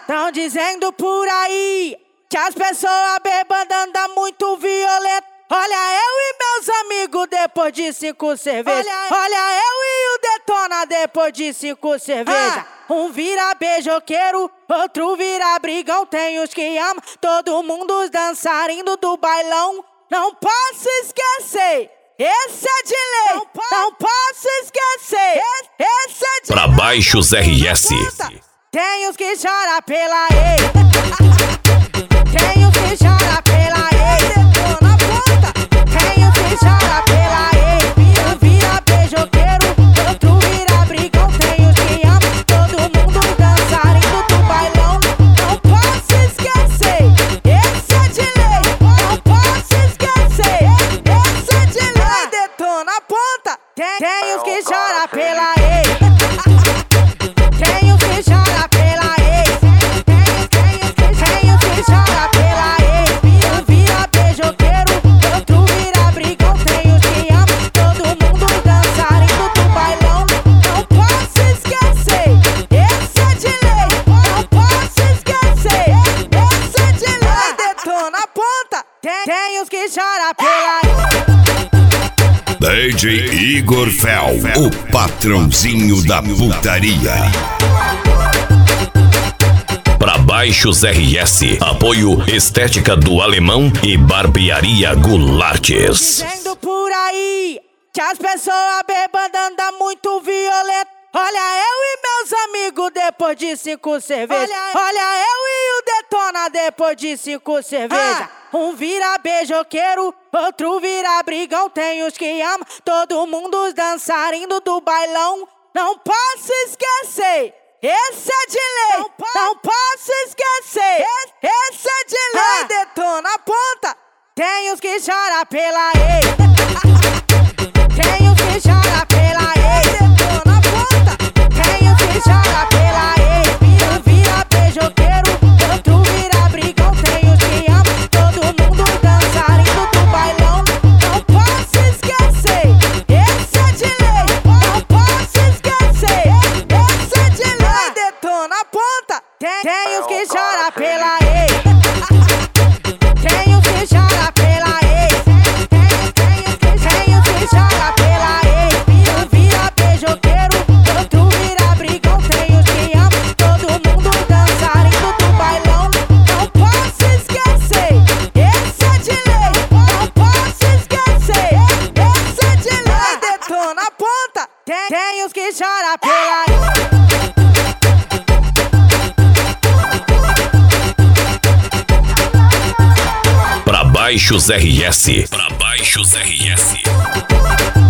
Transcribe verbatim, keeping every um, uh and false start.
Tão dizendo por aí que as pessoas bêbadas andam muito violento. Olha eu e meus amigos depois de cinco cervejas. Olha, olha eu e o Detona depois de cinco cervejas. Ah. Um vira beijoqueiro, outro vira brigão. Tem os que amam, todo mundo os dançarinos do bailão. Não posso esquecer, esse é de lei. Não, po não posso esquecer, esse é de lei. Pra baixos R S. Tem os que choram pela ex. Tem os que choram pela ex. Na ponta. Tem os que choram pela ex. Um vira beijoqueiro, outro vira brigão. Tem os que amam, todo mundo dançarindo do bailão. Não posso esquecer, esse é de lei. Não posso esquecer, esse é de lei. Detona na ponta. Tem, tem os que choram pela ex. Tem os que choram pela ex. Tem os que, tem os que choram pela ex. Um vira beijoqueiro, outro vira brigão. Tem os que amam, todo mundo dançarindo do bailão. Não posso esquecer, esse é de lei. Não posso esquecer, esse é de lei. Detona na ponta. Tem, tem os que choram pela ex. D J Igor Fel, o patrãozinho da putaria. Pra baixos R S, apoio Estética do Alemão e Barbearia Goulartes. Dizendo por aí que as pessoas bêbadas andam muito violento. Olha eu e meus amigos depois de cinco cervejas. Olha, olha eu e o Detona depois de cinco cervejas. Ah. Um vira beijoqueiro, outro vira brigão. Tem os que amam, todo mundo os dançarinos do bailão. Não posso esquecer, esse é de lei. Não, po não posso esquecer, esse é de lei. Ah. Detona na ponta. Tem os que choram pela ex. Tem os que choram pela ex. Detona na ponta. Tem os que choram pela ex. Um vira beijoqueiro, outro vira brigão. Tem os que amam, todo mundo dançarindo do bailão. Não posso esquecer, esse é de lei. Não posso esquecer, esse é de lei. Detona na ponta. Tem, tem os que choram pela ex. Tem os que choram pela ex. Tem, tem os que, tem os que choram pela ex. Um vira beijoqueiro, outro vira brigão. Tem os que amam, todo mundo dançarindo do bailão. Não posso esquecer, esse é de lei. Não posso esquecer, esse é de lei. Detona na ponta. Tem, tem os que choram pela ex. Pra baixos R S. Pra baixos R S.